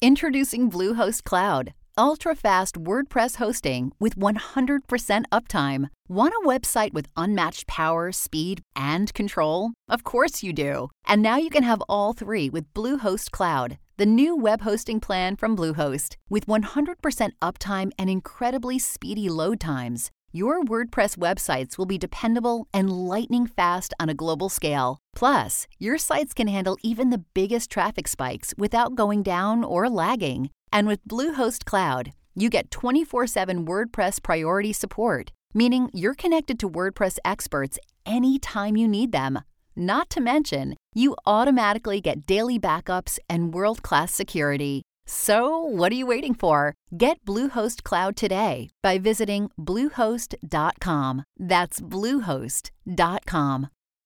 Introducing Bluehost Cloud, ultra-fast WordPress hosting with 100% uptime. Want a website with unmatched power, speed, and control? Of course you do. And now you can have all three with Bluehost Cloud, the new web hosting plan from Bluehost. With 100% uptime and incredibly speedy load times, your WordPress websites will be dependable and lightning fast on a global scale. Plus, your sites can handle even the biggest traffic spikes without going down or lagging. And with Bluehost Cloud, you get 24/7 WordPress priority support, meaning you're connected to WordPress experts anytime you need them. Not to mention, you automatically get daily backups and world-class security. So, what are you waiting for? Get Bluehost Cloud today by visiting Bluehost.com. That's Bluehost.com.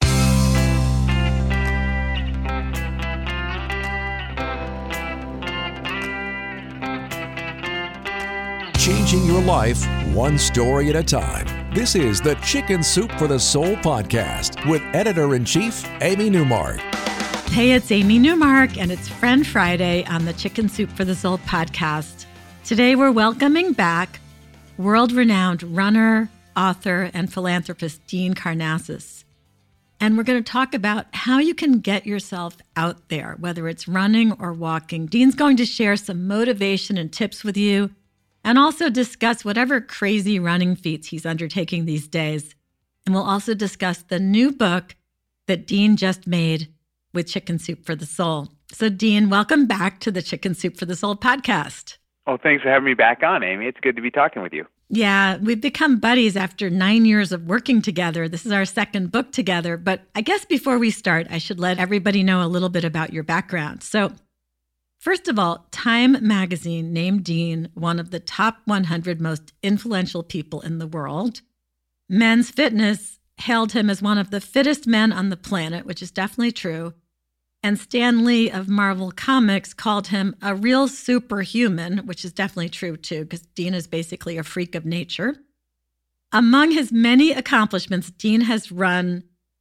Changing your life one story at a time. This is the Chicken Soup for the Soul podcast with Editor-in-Chief Amy Newmark. Hey, it's Amy Newmark, and it's Friend Friday on the Chicken Soup for the Soul podcast. Today, we're welcoming back world-renowned runner, author, and philanthropist Dean Karnazes. And we're going to talk about how you can get yourself out there, whether it's running or walking. Dean's going to share some motivation and tips with you, and also discuss whatever crazy running feats he's undertaking these days. And we'll also discuss the new book that Dean just made with Chicken Soup for the Soul. So, Dean, welcome back to the Chicken Soup for the Soul podcast. Oh, thanks for having me back on, Amy. It's good to be talking with you. Yeah, we've become buddies after 9 years of working together. This is our second book together. But I guess before we start, I should let everybody know a little bit about your background. So, first of all, Time magazine named Dean one of the top 100 most influential people in the world. Men's Fitness hailed him as one of the fittest men on the planet, which is definitely true. And Stan Lee of Marvel Comics called him a real superhuman, which is definitely true too, because Dean is basically a freak of nature. Among his many accomplishments, Dean has run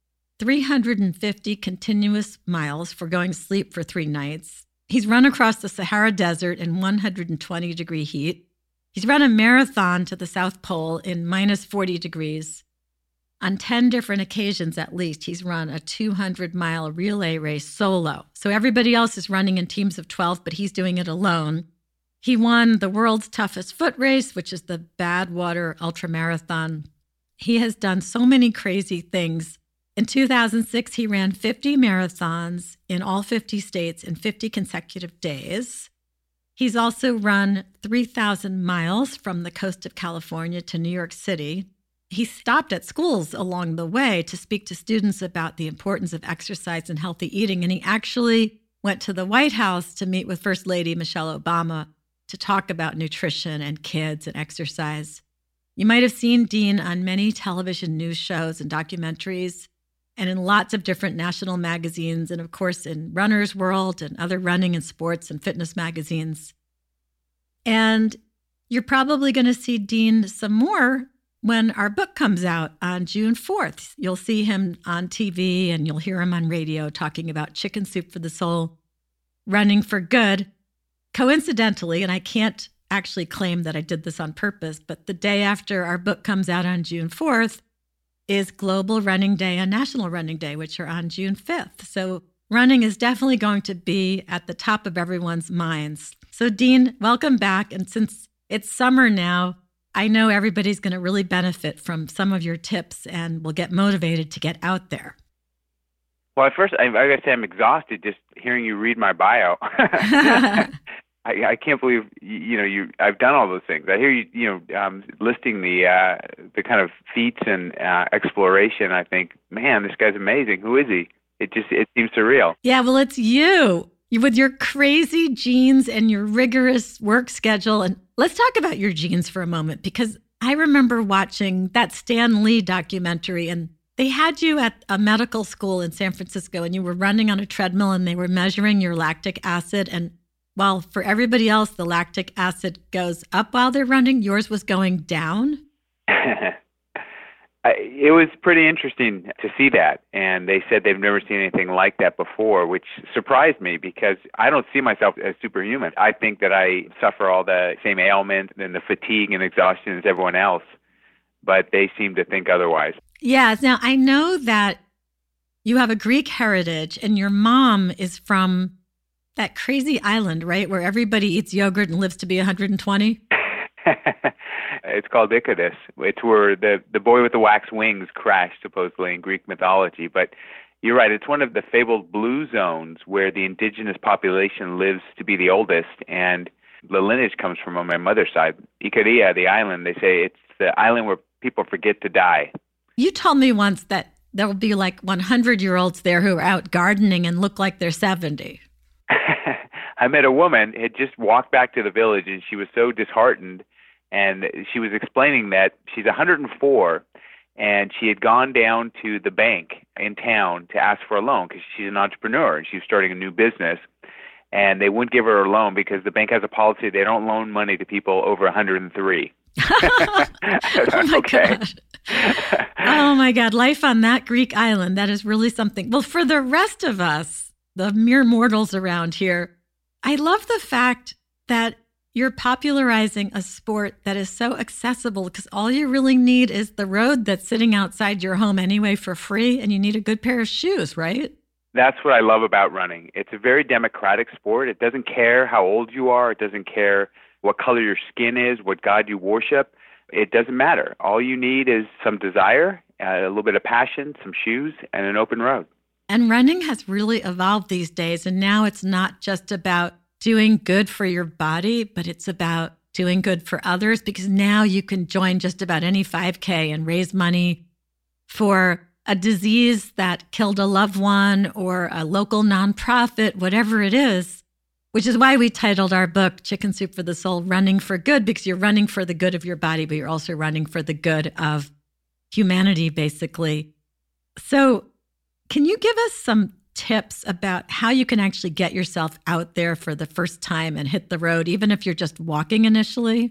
350 continuous miles for going to sleep for 3 nights. He's run across the Sahara Desert in 120-degree heat. He's run a marathon to the South Pole in minus 40 degrees. On 10 different occasions at least, he's run a 200-mile relay race solo. So everybody else is running in teams of 12, but he's doing it alone. He won the world's toughest foot race, which is the Badwater Ultramarathon. He has done so many crazy things. In 2006, he ran 50 marathons in all 50 states in 50 consecutive days. He's also run 3,000 miles from the coast of California to New York City. He stopped at schools along the way to speak to students about the importance of exercise and healthy eating. And he actually went to the White House to meet with First Lady Michelle Obama to talk about nutrition and kids and exercise. You might have seen Dean on many television news shows and documentaries and in lots of different national magazines and, of course, in Runner's World and other running and sports and fitness magazines. And you're probably going to see Dean some more when our book comes out on June 4th. You'll see him on TV and you'll hear him on radio talking about Chicken Soup for the Soul, running for good. Coincidentally, and I can't actually claim that I did this on purpose, but the day after our book comes out on June 4th is Global Running Day and National Running Day, which are on June 5th. So running is definitely going to be at the top of everyone's minds. So Dean, welcome back. And since it's summer now, I know everybody's going to really benefit from some of your tips and will get motivated to get out there. Well, at first, I got to say I'm exhausted just hearing you read my bio. I can't believe I've done all those things. I hear you listing the kind of feats and exploration. I think, man, this guy's amazing. Who is he? It seems surreal. Yeah, well, it's you with your crazy genes and your rigorous work schedule. And let's talk about your genes for a moment, because I remember watching that Stan Lee documentary, and they had you at a medical school in San Francisco, and you were running on a treadmill, and they were measuring your lactic acid. And while for everybody else, the lactic acid goes up while they're running, yours was going down. It was pretty interesting to see that, and they said they've never seen anything like that before, which surprised me because I don't see myself as superhuman. I think that I suffer all the same ailments and the fatigue and exhaustion as everyone else, but they seem to think otherwise. Yes. Now, I know that you have a Greek heritage, and your mom is from that crazy island, right, where everybody eats yogurt and lives to be 120? It's called Iquitos. It's where the boy with the wax wings crashed, supposedly, in Greek mythology. But you're right, it's one of the fabled blue zones where the indigenous population lives to be the oldest, and the lineage comes from on my mother's side. Icaria, the island, they say it's the island where people forget to die. You told me once that there will be like 100-year-olds there who are out gardening and look like they're 70. I met a woman who had just walked back to the village, and she was so disheartened. And she was explaining that she's 104, and she had gone down to the bank in town to ask for a loan because she's an entrepreneur and she's starting a new business. And they wouldn't give her a loan because the bank has a policy they don't loan money to people over 103. Oh, my God. Oh, my God. Life on that Greek island, that is really something. Well, for the rest of us, the mere mortals around here, I love the fact that you're popularizing a sport that is so accessible because all you really need is the road that's sitting outside your home anyway for free, and you need a good pair of shoes, right? That's what I love about running. It's a very democratic sport. It doesn't care how old you are. It doesn't care what color your skin is, what God you worship. It doesn't matter. All you need is some desire, a little bit of passion, some shoes, and an open road. And running has really evolved these days, and now it's not just about doing good for your body, but it's about doing good for others, because now you can join just about any 5K and raise money for a disease that killed a loved one or a local nonprofit, whatever it is, which is why we titled our book, Chicken Soup for the Soul, Running for Good, because you're running for the good of your body, but you're also running for the good of humanity, basically. So can you give us some tips about how you can actually get yourself out there for the first time and hit the road, even if you're just walking initially?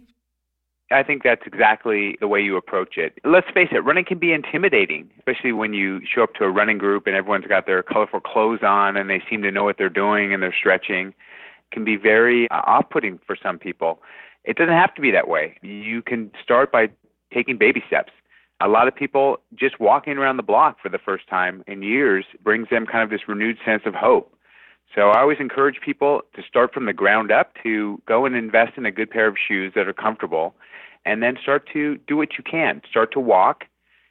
I think that's exactly the way you approach it. Let's face it, running can be intimidating, especially when you show up to a running group and everyone's got their colorful clothes on and they seem to know what they're doing and they're stretching. It can be very off-putting for some people. It doesn't have to be that way. You can start by taking baby steps. A lot of people just walking around the block for the first time in years brings them kind of this renewed sense of hope. So I always encourage people to start from the ground up, to go and invest in a good pair of shoes that are comfortable, and then start to do what you can. Start to walk,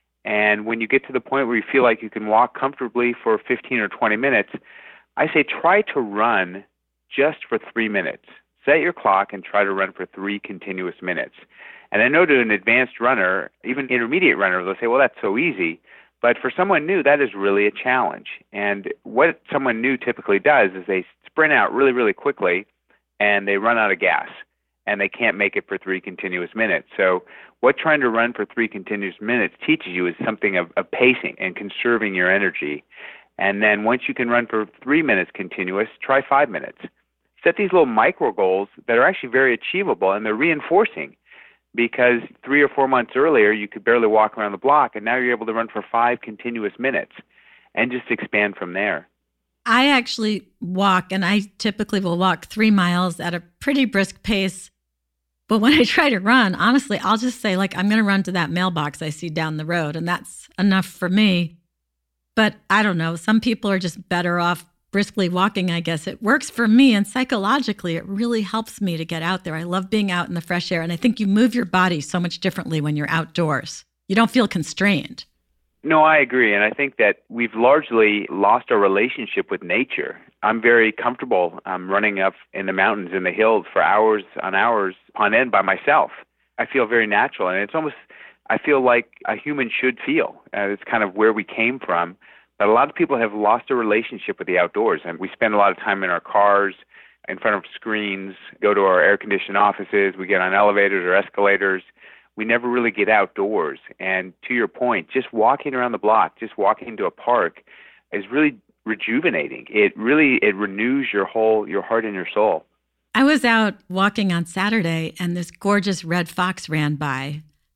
and when you get to the point where you feel like you can walk comfortably for 15 or 20 minutes, I say try to run just for 3 minutes. Set your clock and try to run for 3 continuous minutes. And I know to an advanced runner, even intermediate runner, they'll say, well, that's so easy. But for someone new, that is really a challenge. And what someone new typically does is they sprint out really, really quickly, and they run out of gas, and they can't make it for 3 continuous minutes. So what trying to run for 3 continuous minutes teaches you is something of pacing and conserving your energy. And then once you can run for 3 minutes continuous, try 5 minutes. Set these little micro goals that are actually very achievable, and they're reinforcing. Because 3 or 4 months earlier, you could barely walk around the block, and now you're able to run for 5 continuous minutes and just expand from there. I actually walk, and I typically will walk 3 miles at a pretty brisk pace. But when I try to run, honestly, I'll just say, like, I'm going to run to that mailbox I see down the road, and that's enough for me. But I don't know. Some people are just better off briskly walking, I guess. It works for me, and psychologically, it really helps me to get out there. I love being out in the fresh air, and I think you move your body so much differently when you're outdoors. You don't feel constrained. No, I agree, and I think that we've largely lost our relationship with nature. I'm very comfortable running up in the mountains, in the hills for hours on hours on end by myself. I feel very natural, and it's almost, I feel like a human should feel. It's kind of where we came from. But a lot of people have lost a relationship with the outdoors, and we spend a lot of time in our cars, in front of screens, go to our air-conditioned offices, we get on elevators or escalators. We never really get outdoors. And to your point, just walking around the block, just walking to a park is really rejuvenating. It renews your heart and your soul. I was out walking on Saturday, and this gorgeous red fox ran by.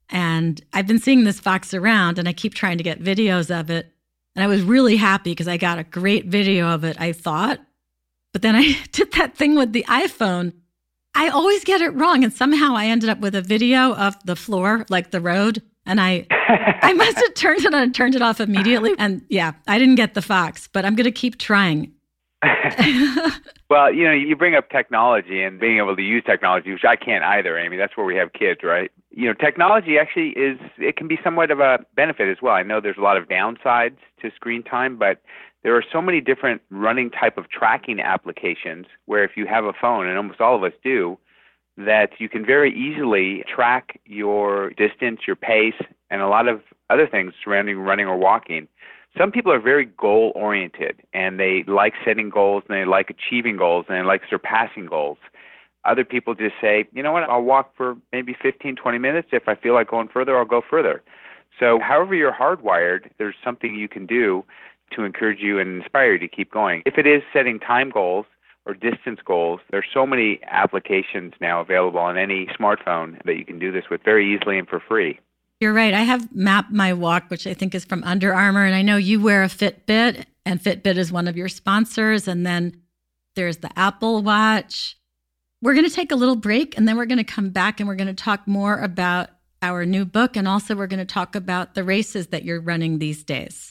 And I've been seeing this fox around, and I keep trying to get videos of it. And I was really happy because I got a great video of it, I thought. But then I did that thing with the iPhone. I always get it wrong. And somehow I ended up with a video of the floor, like the road. And I must have turned it on and turned it off immediately. And yeah, I didn't get the fox, but I'm going to keep trying. Well, you bring up technology and being able to use technology, which I can't either, Amy. That's where we have kids, right? Technology actually it can be somewhat of a benefit as well. I know there's a lot of downsides to screen time, but there are so many different running type of tracking applications where if you have a phone, and almost all of us do, that you can very easily track your distance, your pace, and a lot of other things surrounding running or walking. Some people are very goal-oriented, and they like setting goals, and they like achieving goals, and they like surpassing goals. Other people just say, you know what, I'll walk for maybe 15, 20 minutes. If I feel like going further, I'll go further. So however you're hardwired, there's something you can do to encourage you and inspire you to keep going. If it is setting time goals or distance goals, there's so many applications now available on any smartphone that you can do this with very easily and for free. You're right. I have Map My Walk, which I think is from Under Armour. And I know you wear a Fitbit, and Fitbit is one of your sponsors. And then there's the Apple Watch. We're going to take a little break, and then we're going to come back and we're going to talk more about our new book. And also we're going to talk about the races that you're running these days.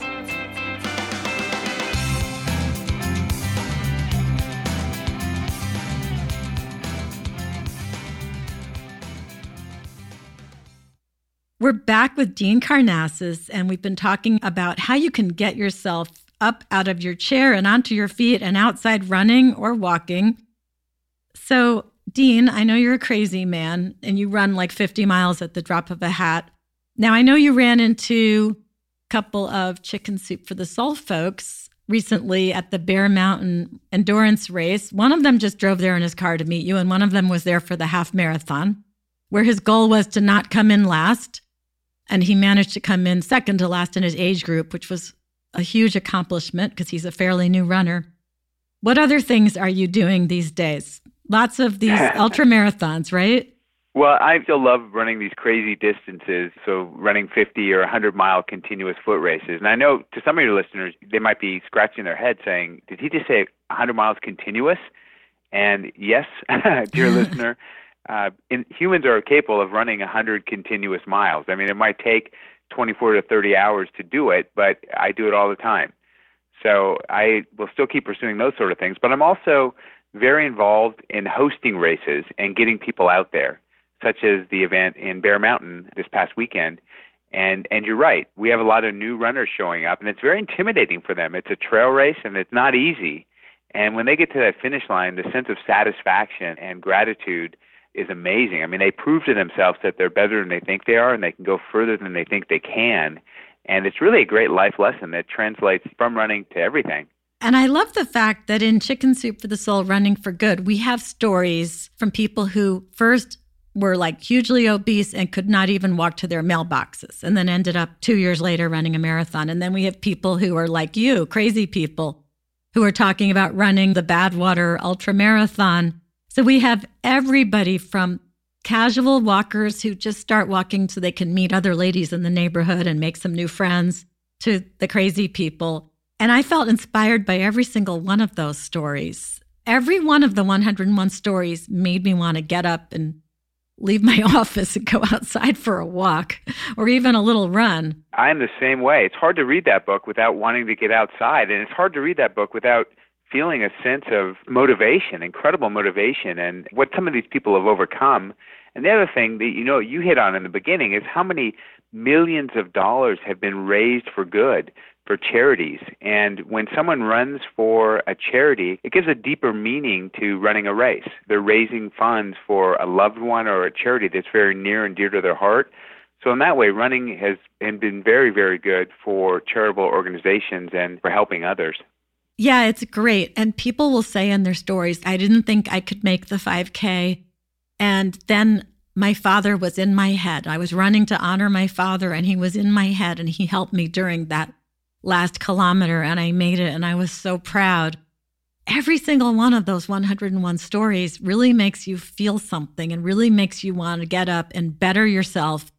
We're back with Dean Karnazes, and we've been talking about how you can get yourself up out of your chair and onto your feet and outside running or walking. So, Dean, I know you're a crazy man, and you run like 50 miles at the drop of a hat. Now, I know you ran into a couple of Chicken Soup for the Soul folks recently at the Bear Mountain endurance race. One of them just drove there in his car to meet you, and one of them was there for the half marathon, where his goal was to not come in last. And he managed to come in second to last in his age group, which was a huge accomplishment because he's a fairly new runner. What other things are you doing these days? Lots of these ultra marathons, right? Well, I still love running these crazy distances, so running 50 or 100-mile continuous foot races. And I know to some of your listeners, they might be scratching their head saying, did he just say 100 miles continuous? And yes, dear listener, humans are capable of running 100 continuous miles. I mean, it might take 24 to 30 hours to do it, but I do it all the time. So I will still keep pursuing those sort of things. But I'm also very involved in hosting races and getting people out there, such as the event in Bear Mountain this past weekend. And you're right, we have a lot of new runners showing up, and it's very intimidating for them. It's a trail race, and it's not easy. And when they get to that finish line, the sense of satisfaction and gratitude is amazing. I mean, they prove to themselves that they're better than they think they are, and they can go further than they think they can. And it's really a great life lesson that translates from running to everything. And I love the fact that in Chicken Soup for the Soul, Running for Good, we have stories from people who first were like hugely obese and could not even walk to their mailboxes, and then ended up 2 years later running a marathon. And then we have people who are like you, crazy people, who are talking about running the Badwater Ultra Marathon. So we have everybody from casual walkers who just start walking so they can meet other ladies in the neighborhood and make some new friends, to the crazy people. And I felt inspired by every single one of those stories. Every one of the 101 stories made me want to get up and leave my office and go outside for a walk or even a little run. I'm the same way. It's hard to read that book without wanting to get outside, and it's hard to read that book without feeling a sense of motivation, incredible motivation, and what some of these people have overcome. And the other thing that you hit on in the beginning is how many millions of dollars have been raised for good, for charities. And when someone runs for a charity, it gives a deeper meaning to running a race. They're raising funds for a loved one or a charity that's very near and dear to their heart. So in that way, running has been very, very good for charitable organizations and for helping others. Yeah, it's great. And people will say in their stories, I didn't think I could make the 5K. And then my father was in my head. I was running to honor my father, and he was in my head, and he helped me during that last kilometer, and I made it, and I was so proud. Every single one of those 101 stories really makes you feel something and really makes you want to get up and better yourself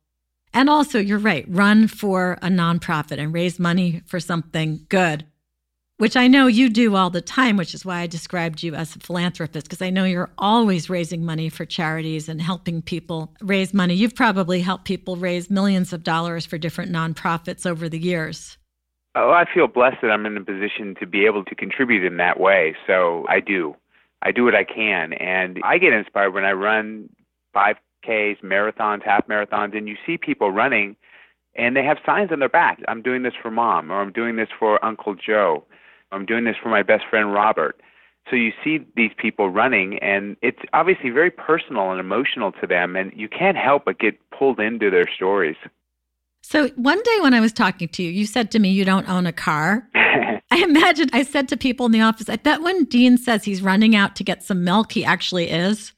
And also, you're right, run for a nonprofit and raise money for something good, which I know you do all the time, which is why I described you as a philanthropist, because I know you're always raising money for charities and helping people raise money. You've probably helped people raise millions of dollars for different nonprofits over the years. Oh, I feel blessed that I'm in a position to be able to contribute in that way. So I do what I can. And I get inspired when I run 5Ks, marathons, half marathons, and you see people running and they have signs on their back. I'm doing this for Mom, or I'm doing this for Uncle Joe. I'm doing this for my best friend, Robert. So you see these people running, and it's obviously very personal and emotional to them, and you can't help but get pulled into their stories. So one day when I was talking to you, you said to me, you don't own a car. I imagine I said to people in the office, I bet when Dean says he's running out to get some milk, he actually is.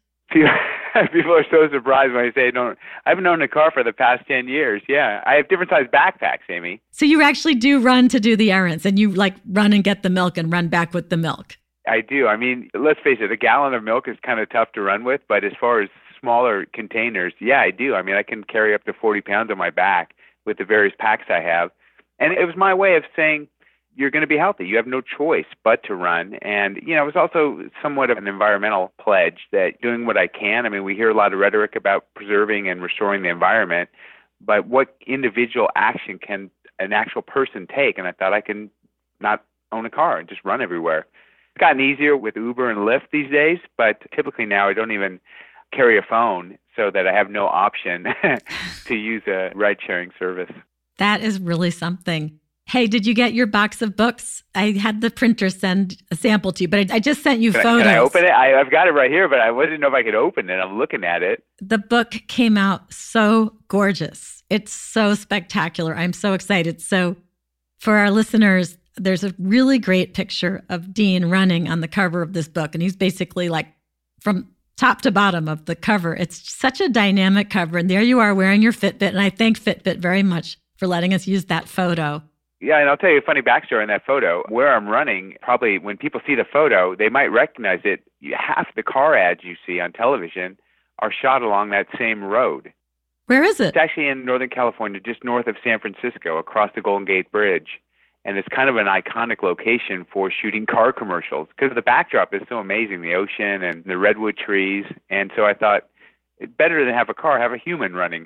People are so surprised when I say I haven't owned a car for the past 10 years. Yeah, I have different size backpacks, Amy. So you actually do run to do the errands, and you like run and get the milk and run back with the milk. I do. I mean, let's face it, a gallon of milk is kind of tough to run with, but as far as smaller containers, yeah, I do. I mean, I can carry up to 40 pounds on my back with the various packs I have. And it was my way of saying, you're going to be healthy. You have no choice but to run. And, it was also somewhat of an environmental pledge that doing what I can. I mean, we hear a lot of rhetoric about preserving and restoring the environment, but what individual action can an actual person take? And I thought I can not own a car and just run everywhere. It's gotten easier with Uber and Lyft these days, but typically now I don't even carry a phone so that I have no option to use a ride-sharing service. That is really something. Hey, did you get your box of books? I had the printer send a sample to you, but I just sent you photos. Can I open it? I've got it right here, but I didn't know if I could open it. I'm looking at it. The book came out so gorgeous. It's so spectacular. I'm so excited. So for our listeners, there's a really great picture of Dean running on the cover of this book. And he's basically like from top to bottom of the cover. It's such a dynamic cover. And there you are wearing your Fitbit. And I thank Fitbit very much for letting us use that photo. Yeah, and I'll tell you a funny backstory on that photo. Where I'm running, probably when people see the photo, they might recognize it. Half the car ads you see on television are shot along that same road. Where is it? It's actually in Northern California, just north of San Francisco, across the Golden Gate Bridge. And it's kind of an iconic location for shooting car commercials because the backdrop is so amazing, the ocean and the redwood trees. And so I thought, it's better than have a car, have a human running.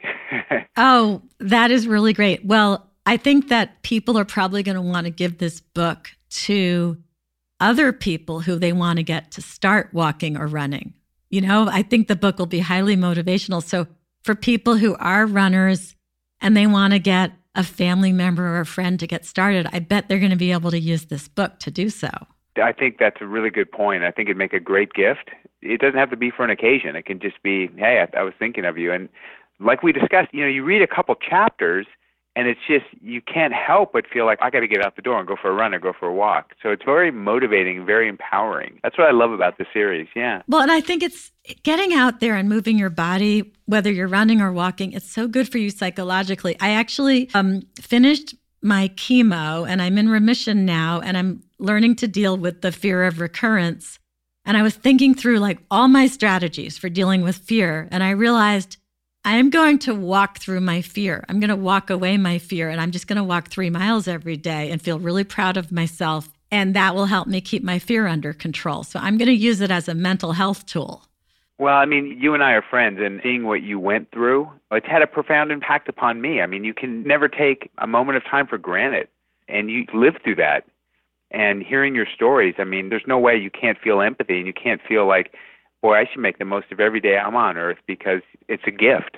Oh, that is really great. Well, I think that people are probably going to want to give this book to other people who they want to get to start walking or running. I think the book will be highly motivational. So for people who are runners and they want to get a family member or a friend to get started, I bet they're going to be able to use this book to do so. I think that's a really good point. I think it'd make a great gift. It doesn't have to be for an occasion. It can just be, hey, I was thinking of you. And like we discussed, you read a couple chapters and it's just, you can't help but feel like I got to get out the door and go for a run or go for a walk. So it's very motivating, very empowering. That's what I love about the series, yeah. Well, and I think it's getting out there and moving your body, whether you're running or walking, it's so good for you psychologically. I actually finished my chemo and I'm in remission now and I'm learning to deal with the fear of recurrence. And I was thinking through like all my strategies for dealing with fear. And I realized I am going to walk through my fear. I'm going to walk away my fear, and I'm just going to walk 3 miles every day and feel really proud of myself. And that will help me keep my fear under control. So I'm going to use it as a mental health tool. Well, I mean, you and I are friends, and seeing what you went through, it's had a profound impact upon me. I mean, you can never take a moment of time for granted, and you lived through that. And hearing your stories, I mean, there's no way you can't feel empathy, and you can't feel like, boy, I should make the most of every day I'm on earth because it's a gift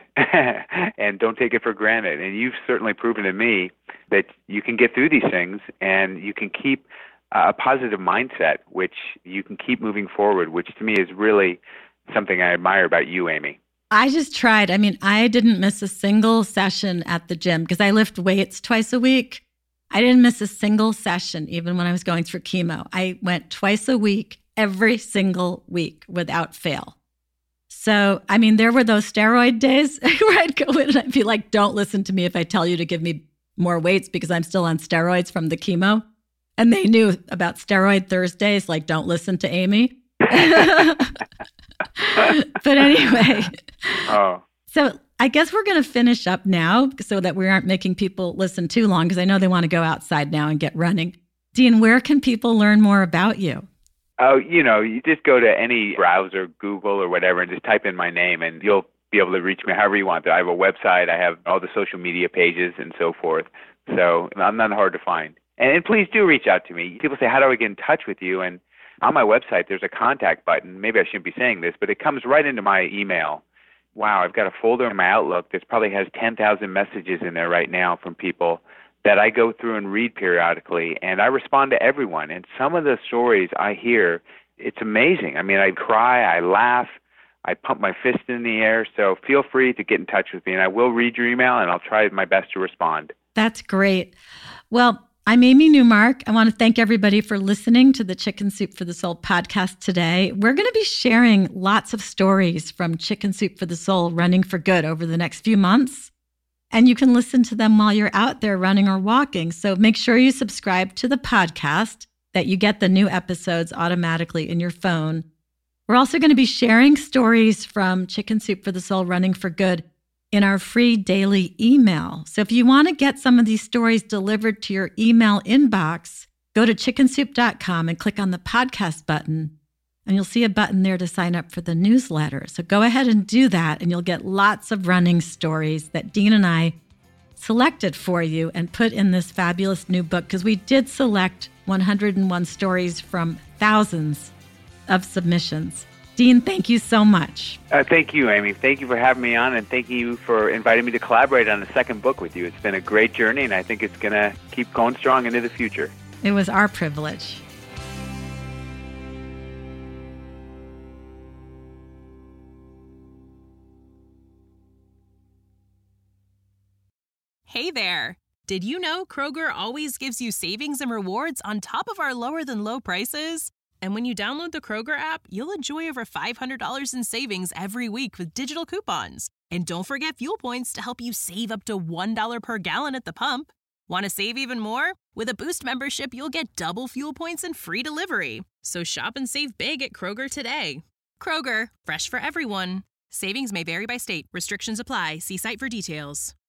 and don't take it for granted. And you've certainly proven to me that you can get through these things and you can keep a positive mindset, which you can keep moving forward, which to me is really something I admire about you, Amy. I just tried. I mean, I didn't miss a single session at the gym because I lift weights twice a week. I didn't miss a single session, even when I was going through chemo. I went twice a week, every single week without fail. So, I mean, there were those steroid days where I'd go in and I'd be like, don't listen to me if I tell you to give me more weights because I'm still on steroids from the chemo. And they knew about steroid Thursdays, like, don't listen to Amy. But anyway, So I guess we're going to finish up now so that we aren't making people listen too long, because I know they want to go outside now and get running. Dean, where can people learn more about you? Oh, you just go to any browser, Google or whatever, and just type in my name, and you'll be able to reach me however you want. I have a website. I have all the social media pages and so forth. So I'm not hard to find. And please do reach out to me. People say, how do I get in touch with you? And on my website, there's a contact button. Maybe I shouldn't be saying this, but it comes right into my email. Wow, I've got a folder in my Outlook that probably has 10,000 messages in there right now from people that I go through and read periodically, and I respond to everyone. And some of the stories I hear, it's amazing. I mean, I cry, I laugh, I pump my fist in the air. So feel free to get in touch with me, and I will read your email, and I'll try my best to respond. That's great. Well, I'm Amy Newmark. I want to thank everybody for listening to the Chicken Soup for the Soul podcast today. We're going to be sharing lots of stories from Chicken Soup for the Soul running for good over the next few months. And you can listen to them while you're out there running or walking. So make sure you subscribe to the podcast, that you get the new episodes automatically in your phone. We're also going to be sharing stories from Chicken Soup for the Soul running for good in our free daily email. So if you want to get some of these stories delivered to your email inbox, go to chickensoup.com and click on the podcast button. And you'll see a button there to sign up for the newsletter. So go ahead and do that, and you'll get lots of running stories that Dean and I selected for you and put in this fabulous new book, because we did select 101 stories from thousands of submissions. Dean, thank you so much. Thank you, Amy. Thank you for having me on, and thank you for inviting me to collaborate on the second book with you. It's been a great journey, and I think it's going to keep going strong into the future. It was our privilege. Hey there! Did you know Kroger always gives you savings and rewards on top of our lower-than-low prices? And when you download the Kroger app, you'll enjoy over $500 in savings every week with digital coupons. And don't forget fuel points to help you save up to $1 per gallon at the pump. Want to save even more? With a Boost membership, you'll get double fuel points and free delivery. So shop and save big at Kroger today. Kroger, fresh for everyone. Savings may vary by state. Restrictions apply. See site for details.